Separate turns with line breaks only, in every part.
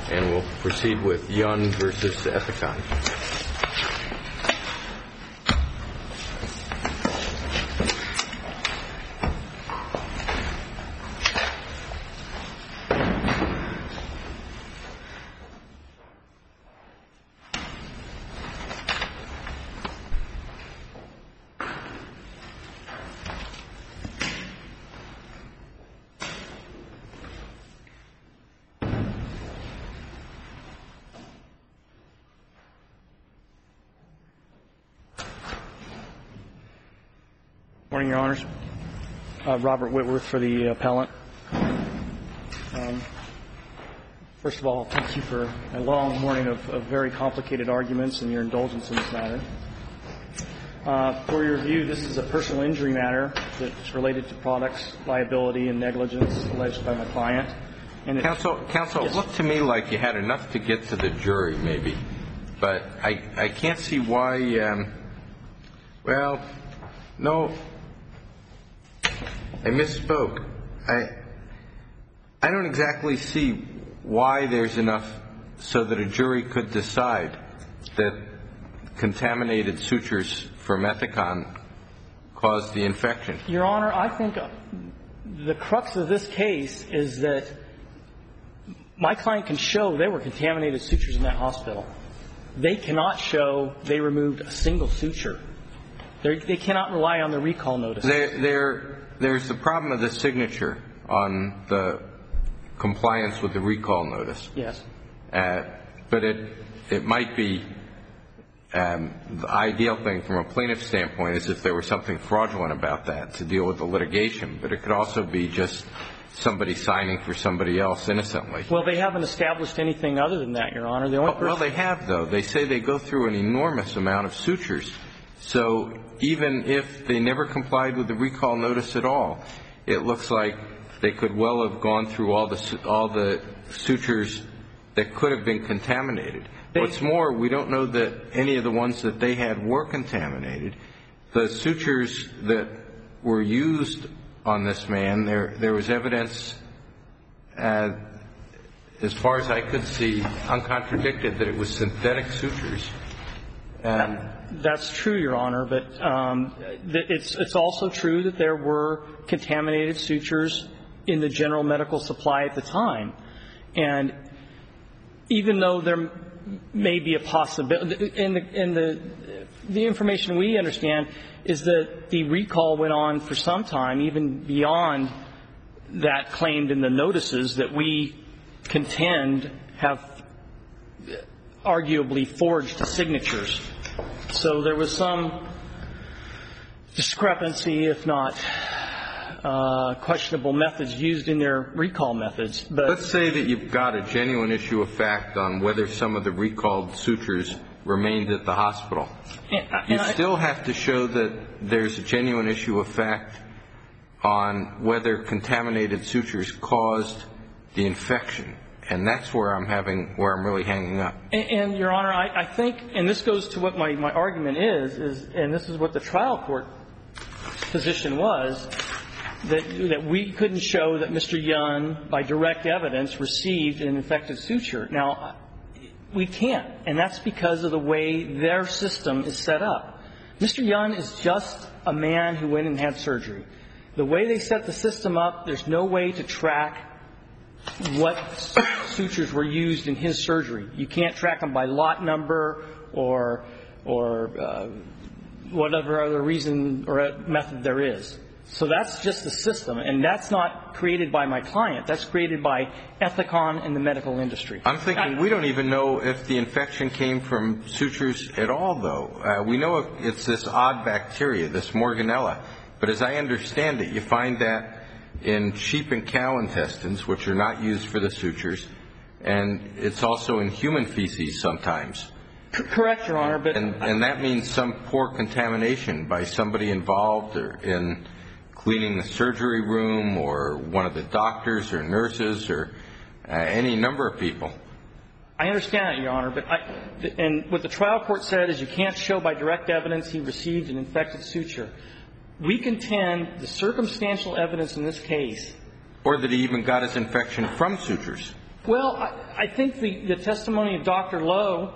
And we'll proceed with Yun versus Ethicon.
Morning, Your Honors. Robert Whitworth for the appellant. First of all, thank you for a long morning of very complicated arguments and your indulgence in this matter. For your review, this is a personal injury matter that's related to products, liability, and negligence alleged by my client. And
Counsel, yes. It looked to me like you had enough to get to the jury, maybe. But I can't see why, no. I misspoke. I don't exactly see why there's enough so that a jury could decide that contaminated sutures from Ethicon caused the infection.
Your Honor, I think the crux of this case is that my client can show there were contaminated sutures in that hospital. They cannot show they removed a single suture. They cannot rely on the recall notice.
There's the problem of the signature on the compliance with the recall notice.
Yes.
But it might be the ideal thing from a plaintiff's standpoint is if there was something fraudulent about that to deal with the litigation. But it could also be just somebody signing for somebody else innocently.
Well, they haven't established anything other than that, Your Honor.
Well, they have, though. They say they go through an enormous amount of sutures. So even if they never complied with the recall notice at all, it looks like they could well have gone through all the sutures that could have been contaminated. What's more, we don't know that any of the ones that they had were contaminated. The sutures that were used on this man, there was evidence, as far as I could see, uncontradicted that it was synthetic sutures.
That's true, Your Honor, but it's also true that there were contaminated sutures in the general medical supply at the time. And even though there may be a possibility, and the information we understand is that the recall went on for some time, even beyond that claimed in the notices that we contend have arguably forged signatures. So there was some discrepancy, if not questionable methods used in their recall methods. But
let's say that you've got a genuine issue of fact on whether some of the recalled sutures remained at the hospital. You still have to show that there's a genuine issue of fact on whether contaminated sutures caused the infection. And that's where I'm really hanging up.
And Your Honor, I think, and this goes to what my argument is, and this is what the trial court position was, that we couldn't show that Mr. Yun, by direct evidence, received an infected suture. Now, we can't, and that's because of the way their system is set up. Mr. Yun is just a man who went and had surgery. The way they set the system up, there's no way to track what sutures were used in his surgery. You can't track them by lot number or whatever other reason or method there is. So that's just the system, and that's not created by my client. That's created by Ethicon and the medical industry.
I'm thinking we don't even know if the infection came from sutures at all, though. We know it's this odd bacteria, this Morganella. But as I understand it, you find that in sheep and cow intestines, which are not used for the sutures, and it's also in human feces sometimes.
Correct, Your Honor. But
and that means some poor contamination by somebody involved in cleaning the surgery room or one of the doctors or nurses or any number of people.
I understand that, Your Honor. But and what the trial court said is you can't show by direct evidence he received an infected suture. We contend the circumstantial evidence in this case.
Or that he even got his infection from sutures.
Well, I think the testimony of Dr. Lowe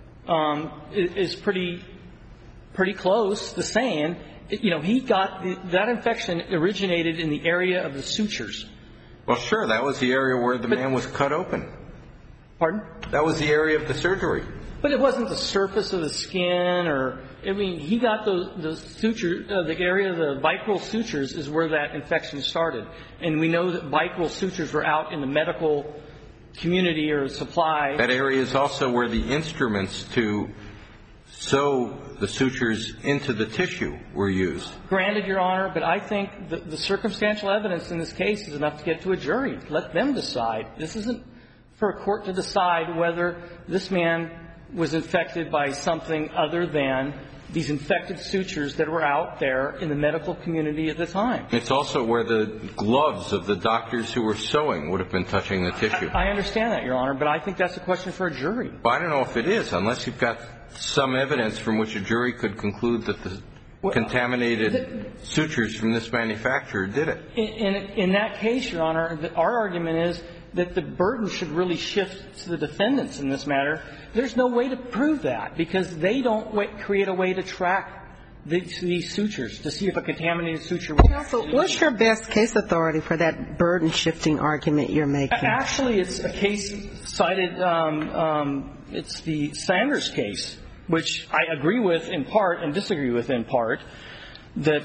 is pretty close to saying, he got that infection originated in the area of the sutures.
Well, sure, that was the area where the man was cut open.
Pardon?
That was the area of the surgery.
But it wasn't the surface of the skin he got the suture, the area of the vicral sutures is where that infection started. And we know that vicral sutures were out in the medical community or supply.
That area is also where the instruments to sew the sutures into the tissue were used.
Granted, Your Honor, but I think the circumstantial evidence in this case is enough to get to a jury. Let them decide. This isn't for a court to decide whether this man was infected by something other than these infected sutures that were out there in the medical community at the time.
It's also where the gloves of the doctors who were sewing would have been touching the tissue.
I understand that, Your Honor, but I think that's a question for a jury.
Well, I don't know if it is, unless you've got some evidence from which a jury could conclude that the contaminated sutures from this manufacturer did it.
In that case, Your Honor, our argument is that the burden should really shift to the defendants in this matter. There's no way to prove that because they don't create a way to track these sutures to see if a contaminated suture was.
Counsel, what's your best case authority for that burden-shifting argument you're making?
Actually, it's a case cited, it's the Sanders case, which I agree with in part and disagree with in part, that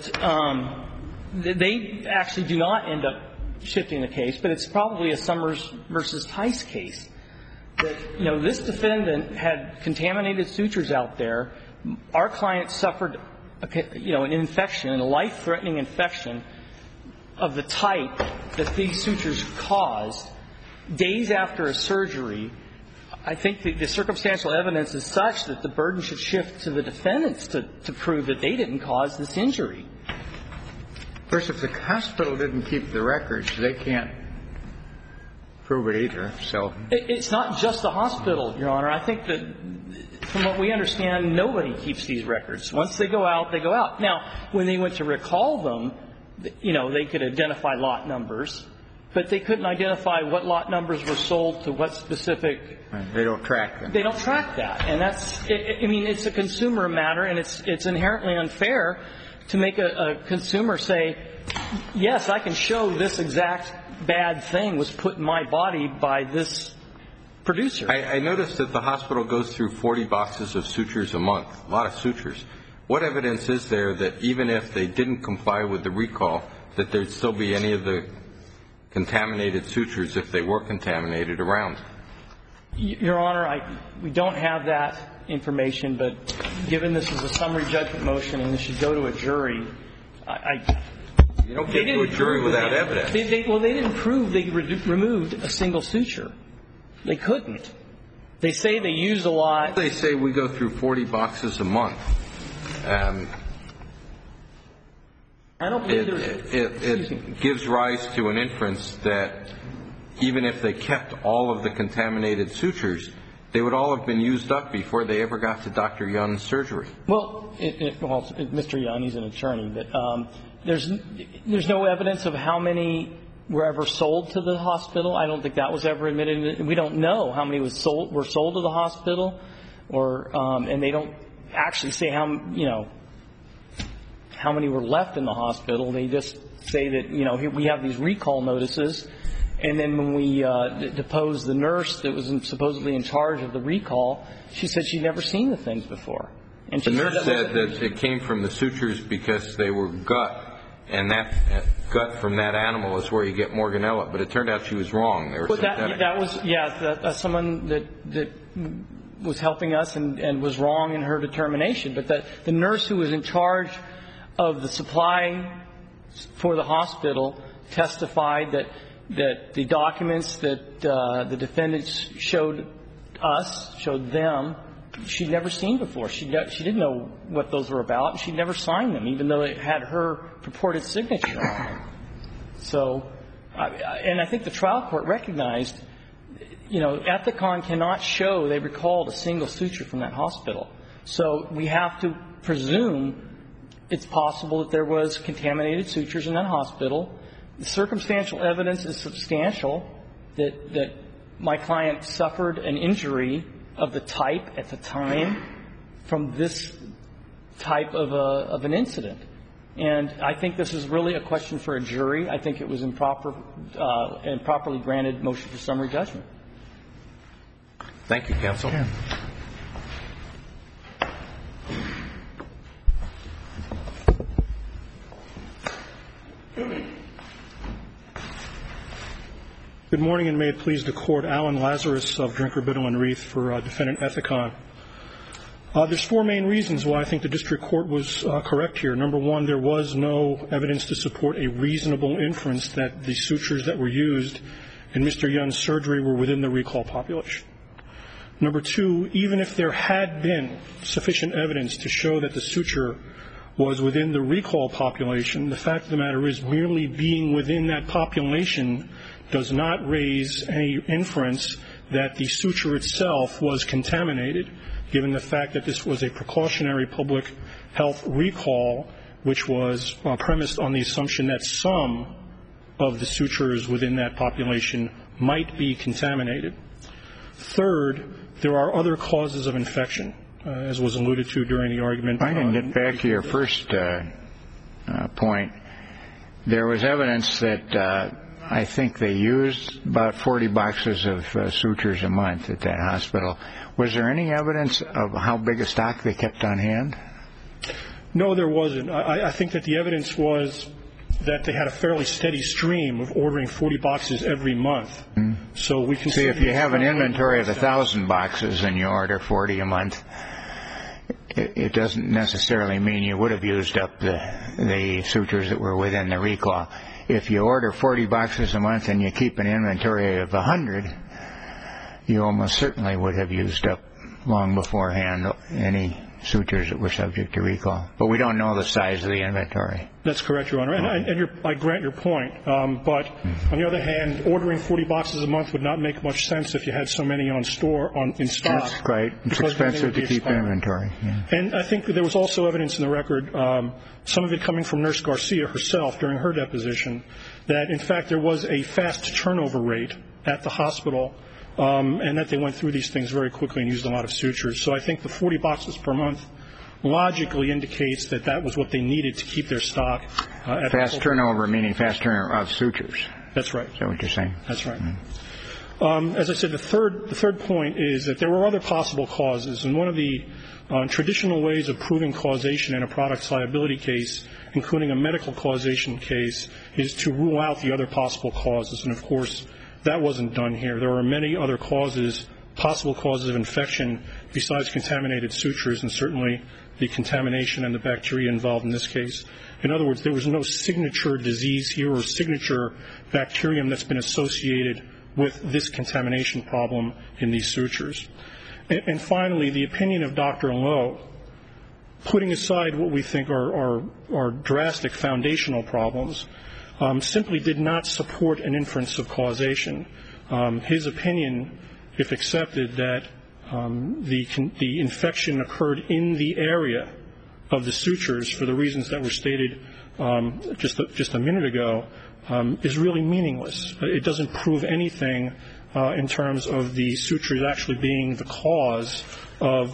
they actually do not end up shifting the case, but it's probably a Summers versus Tice case. That, this defendant had contaminated sutures out there. Our client suffered, an infection, a life-threatening infection of the type that these sutures caused days after a surgery. I think the circumstantial evidence is such that the burden should shift to the defendants to prove that they didn't cause this injury.
Of course, if the hospital didn't keep the records, they can't prove it either. So
it's not just the hospital, Your Honor. I think that from what we understand, nobody keeps these records. Once they go out, they go out. Now, when they went to recall them, they could identify lot numbers, but they couldn't identify what lot numbers were sold to what specific.
They don't track them.
They don't track that. And it's a consumer matter, and it's inherently unfair to make a consumer say, yes, I can show this exact bad thing was put in my body by this producer.
I noticed that the hospital goes through 40 boxes of sutures a month, a lot of sutures. What evidence is there that even if they didn't comply with the recall, that there'd still be any of the contaminated sutures if they were contaminated around?
Your Honor, we don't have that information, but given this is a summary judgment motion and this should go to a jury,
you don't get to a jury without evidence.
They didn't prove they removed a single suture. They couldn't. They say they use a lot.
They say we go through 40 boxes a month.
I don't believe
it gives rise to an inference that even if they kept all of the contaminated sutures, they would all have been used up before they ever got to Dr. Young's surgery.
Well, Mr. Young, he's an attorney, but there's no evidence of how many were ever sold to the hospital. I don't think that was ever admitted. We don't know how many were sold to the hospital, and they don't actually say how many were left in the hospital. They just say that we have these recall notices. And then when we deposed the nurse that was supposedly in charge of the recall, she said she'd never seen the things before. And the
nurse said that it came from the sutures because they were gut, and that gut from that animal is where you get Morganella. But it turned out she was wrong. They were synthetic.
That was someone that was helping us and was wrong in her determination. But the nurse who was in charge of the supply for the hospital testified that the documents that the defendants showed them, she'd never seen before. She didn't know what those were about, and she'd never signed them, even though it had her purported signature on them. So, and I think the trial court recognized, Ethicon cannot show they recalled a single suture from that hospital. So we have to presume it's possible that there was contaminated sutures in that hospital. The circumstantial evidence is substantial that my client suffered an injury of the type at the time from this type of an incident. And I think this is really a question for a jury. I think it was improperly granted motion for summary judgment.
Thank you, counsel.
Yeah.
Good morning, and may it please the Court. Alan Lazarus of Drinker, Biddle, and Reith for Defendant Ethicon. There's four main reasons why I think the district court was correct here. Number one, there was no evidence to support a reasonable inference that the sutures that were used in Mr. Yun's surgery were within the recall population. Number two, even if there had been sufficient evidence to show that the suture was within the recall population, the fact of the matter is merely being within that population does not raise any inference that the suture itself was contaminated, given the fact that this was a precautionary public health recall, which was premised on the assumption that some of the sutures within that population might be contaminated. Third, there are other causes of infection, as was alluded to during the argument.
I can get back to your first point. There was evidence that I think they used about 40 boxes of sutures a month at that hospital. Was there any evidence of how big a stock they kept on hand?
No, there wasn't. I think that the evidence was that they had a fairly steady stream of ordering 40 boxes every month. So we can
see if you have an inventory of 1,000 boxes and you order 40 a month, it doesn't necessarily mean you would have used up the sutures that were within the recall. If you order 40 boxes a month and you keep an inventory of 100, you almost certainly would have used up long beforehand any sutures that were subject to recall. But we don't know the size of the inventory.
That's correct, Your Honor. And I grant your point. But on the other hand, ordering 40 boxes a month would not make much sense if you had so many in stock.
That's right. It's expensive to keep inventory. Yeah. And
I think there was also evidence in the record, some of it coming from Nurse Garcia herself during her deposition, that in fact there was a fast turnover rate at the hospital, and that they went through these things very quickly and used a lot of sutures. So I think the 40 boxes per month logically indicates that that was what they needed to keep their stock.
Fast turnover meaning fast turnover of sutures.
That's right.
Is that what you're saying?
That's right. As I said, the third point is that there were other possible causes, and one of the traditional ways of proving causation in a products liability case, including a medical causation case, is to rule out the other possible causes. And of course, that wasn't done here. There are many other causes, possible causes of infection besides contaminated sutures, and certainly the contamination and the bacteria involved in this case. In other words, there was no signature disease here or signature bacterium that's been associated with this contamination problem in these sutures. And finally, the opinion of Dr. Lowe, putting aside what we think are drastic foundational problems, simply did not support an inference of causation. His opinion, if accepted, that the infection occurred in the area of the sutures for the reasons that were stated just a minute ago, is really meaningless. It doesn't prove anything in terms of the sutures actually being the cause of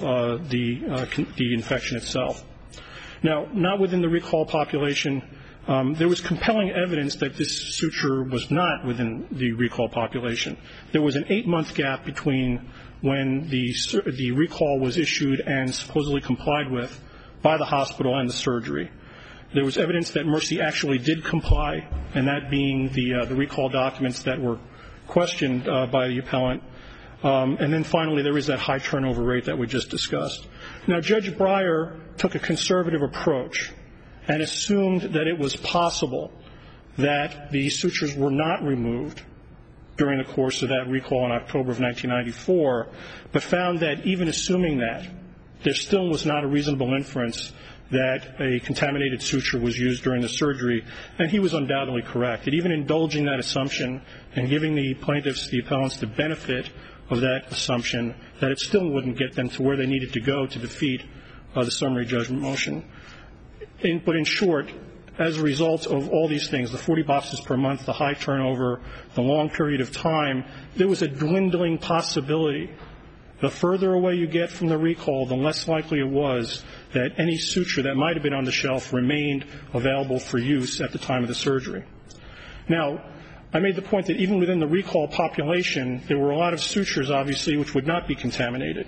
the infection itself. Now, not within the recall population, there was compelling evidence that this suture was not within the recall population. There was an 8-month gap between when the recall was issued and supposedly complied with by the hospital and the surgery. There was evidence that Mercy actually did comply, and that being the recall documents that were questioned by the appellant. And then finally, there is that high turnover rate that we just discussed. Now, Judge Breyer took a conservative approach and assumed that it was possible that the sutures were not removed during the course of that recall in October of 1994, but found that even assuming that, there still was not a reasonable inference that a contaminated suture was used during the surgery, and he was undoubtedly correct. And even indulging that assumption and giving the plaintiffs, the appellants, the benefit of that assumption, that it still wouldn't get them to where they needed to go to defeat the summary judgment motion. But in short, as a result of all these things, the 40 boxes per month, the high turnover, the long period of time, there was a dwindling possibility. The further away you get from the recall, the less likely it was that any suture that might have been on the shelf remained available for use at the time of the surgery. Now, I made the point that even within the recall population, there were a lot of sutures, obviously, which would not be contaminated.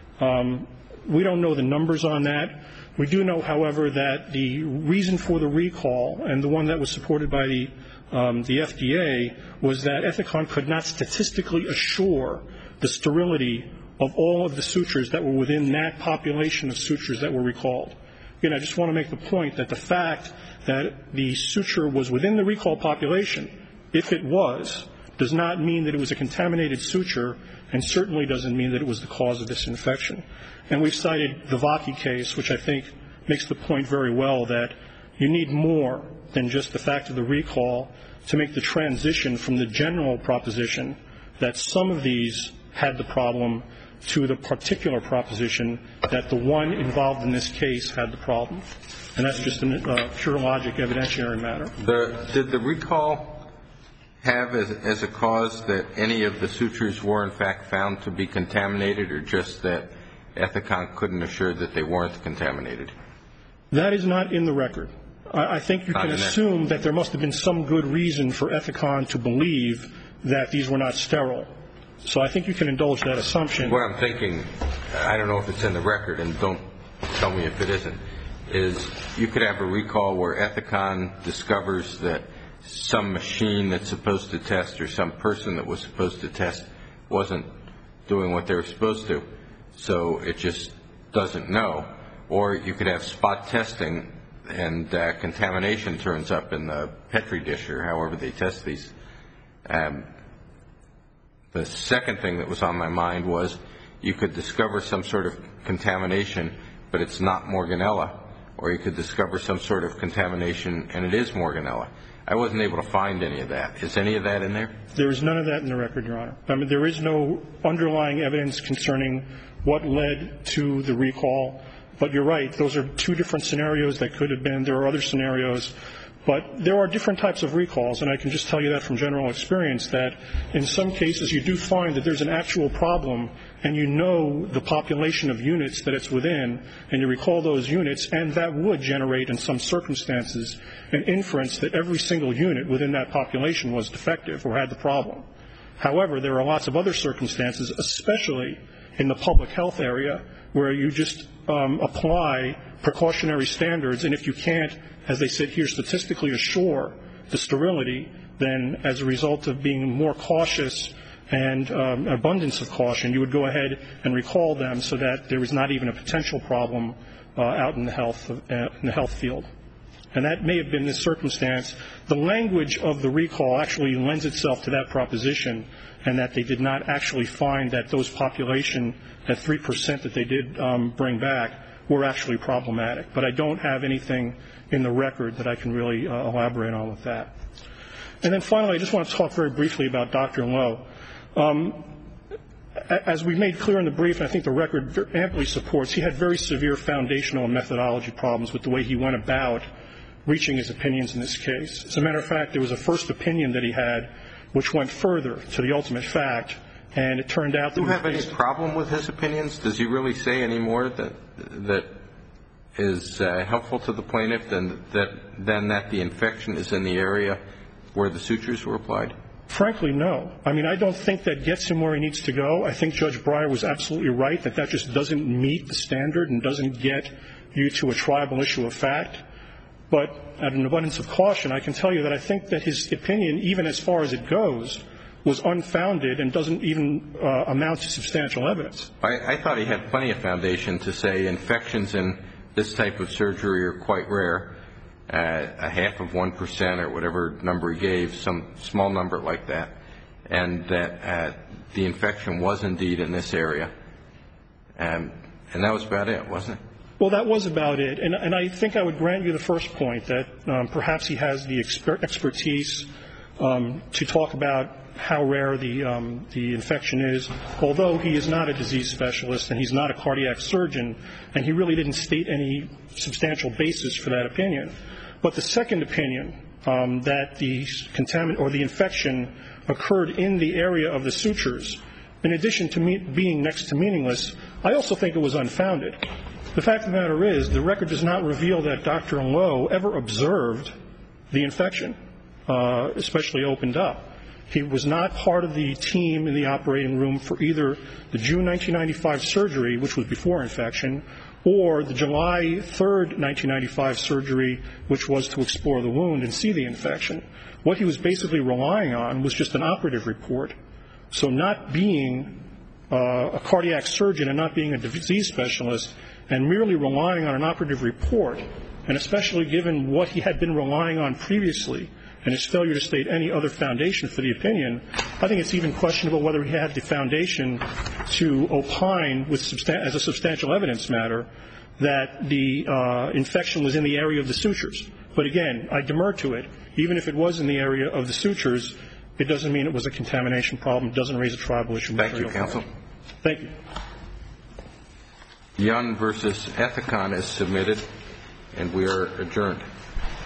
We don't know the numbers on that. We do know, however, that the reason for the recall, and the one that was supported by the FDA, was that Ethicon could not statistically assure the sterility of all of the sutures that were within that population of sutures that were recalled. Again, I just want to make the point that the fact that the suture was within the recall population, if it was, does not mean that it was a contaminated suture, and certainly doesn't mean that it was the cause of this infection. And we've cited the Vaki case, which I think makes the point very well that you need more than just the fact of the recall to make the transition from the general proposition that some of these had the problem to the particular proposition that the one involved in this case had the problem. And that's just a pure logic evidentiary matter.
Did the recall have as a cause that any of the sutures were in fact found to be contaminated, or just that Ethicon couldn't assure that they weren't contaminated?
That is not in the record. I think you can assume that there must have been some good reason for Ethicon to believe that these were not sterile. So I think you can indulge that assumption.
What I'm thinking, I don't know if it's in the record, and don't tell me if it isn't, is you could have a recall where Ethicon discovers that some machine that's supposed to test or some person that was supposed to test wasn't doing what they were supposed to, so it just doesn't know. Or you could have spot testing and contamination turns up in the Petri dish or however they test these. The second thing that was on my mind was you could discover some sort of contamination, but it's not Morganella, or you could discover some sort of contamination and it is Morganella. I wasn't able to find any of that. Is any of that in there?
There is none of that in the record, Your Honor. I mean, there is no underlying evidence concerning what led to the recall. But you're right. Those are two different scenarios that could have been. There are other scenarios. But there are different types of recalls, and I can just tell you that from general experience, that in some cases you do find that there's an actual problem and you know the population of units that it's within, and you recall those units, and that would generate in some circumstances an inference that every single unit within that population was defective or had the problem. However, there are lots of other circumstances, especially in the public health area, where you just apply precautionary standards, and if you can't, as they said here, statistically assure the sterility, then as a result of being more cautious and abundance of caution, you would go ahead and recall them so that there is not even a potential problem out in the health field. And that may have been the circumstance. The language of the recall actually lends itself to that proposition, and that they did not actually find that those population, that 3% that they did bring back, were actually problematic. But I don't have anything in the record that I can really elaborate on with that. And then finally, I just want to talk very briefly about Dr. Lowe. As we made clear in the brief, and I think the record amply supports, he had very severe foundational and methodology problems with the way he went about reaching his opinions in this case. As a matter of fact, there was a first opinion that he had which went further to the ultimate fact, and it turned out that...
Do you have any problem with his opinions? Does he really say any more that is helpful to the plaintiff than that the infection is in the area where the sutures were applied?
Frankly, no. I mean, I don't think that gets him where he needs to go. I think Judge Breyer was absolutely right that just doesn't meet the standard and doesn't get you to a triable issue of fact. But at an abundance of caution, I can tell you that I think that his opinion, even as far as it goes, was unfounded and doesn't even amount to substantial evidence.
I thought he had plenty of foundation to say infections in this type of surgery are quite rare, a half of 1% or whatever number he gave, some small number like that, and that the infection was indeed in this area. And that was about it, wasn't it?
Well, that was about it. And I think I would grant you the first point, that perhaps he has the expertise to talk about how rare the infection is, although he is not a disease specialist and he's not a cardiac surgeon, and he really didn't state any substantial basis for that opinion. But the second opinion, that the the infection occurred in the area of the sutures, in addition to being next to meaningless, I also think it was unfounded. The fact of the matter is, the record does not reveal that Dr. Lowe ever observed the infection, especially opened up. He was not part of the team in the operating room for either the June 1995 surgery, which was before infection, or the July 3rd, 1995 surgery, which was to explore the wound and see the infection. What he was basically relying on was just an operative report. So not being a cardiac surgeon and not being a disease specialist and merely relying on an operative report, and especially given what he had been relying on previously and his failure to state any other foundation for the opinion, I think it's even questionable whether he had the foundation to opine as a substantial evidence matter that the infection was in the area of the sutures. But again, I demur to it. Even if it was in the area of the sutures, it doesn't mean it was a contamination problem. It doesn't raise a tribal issue.
Thank you, counsel.
Thank you.
Young versus Ethicon is submitted, and we are adjourned.